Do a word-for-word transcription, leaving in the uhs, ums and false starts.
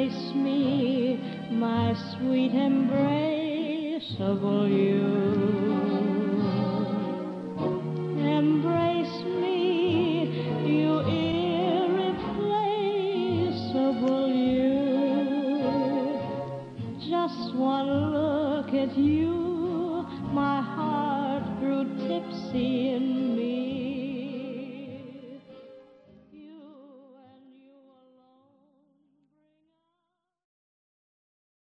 embrace me, my sweet embraceable you. Embrace me, you irreplaceable you. Just one look at you